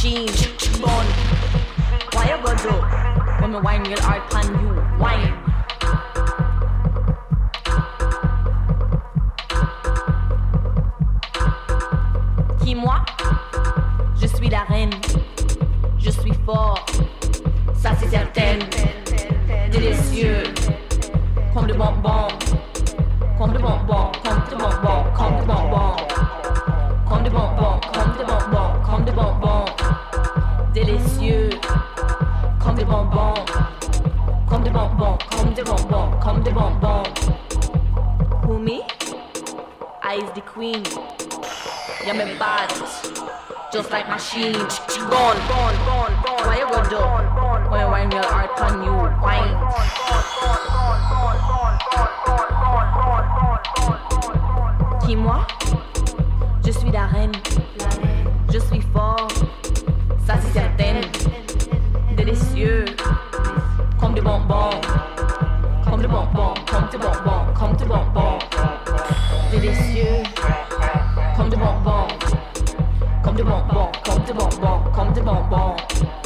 machine. Gone. Why you go do? When me wine real hard pan you, wine. Qui moi? Je suis la reine. Je suis fort. Ça c'est certain. Délicieux. Comme de bonbons. Comme de bonbons. Comme de bonbons. Comme de bonbons. Comme de bonbons. Comme de bonbons. Comme de bonbons. Délicieux. Comme de bonbons. Comme de bonbons. Comme de bonbons. Comme de bonbons. Who me? I is the queen. You're my bad. Just like machine. Gone, gone, gone, gone. Why you go do? When you wine real hard on you, wine. Qui moi? Je suis la reine. Je suis fort. Ça c'est certain. Délicieux. Comme des bonbons. Comme des bonbons. Comme des bonbons. Comme des bonbons. Délicieux. Comme des bonbons. Comme des bonbons. Comme des bonbons. Comme des bonbons.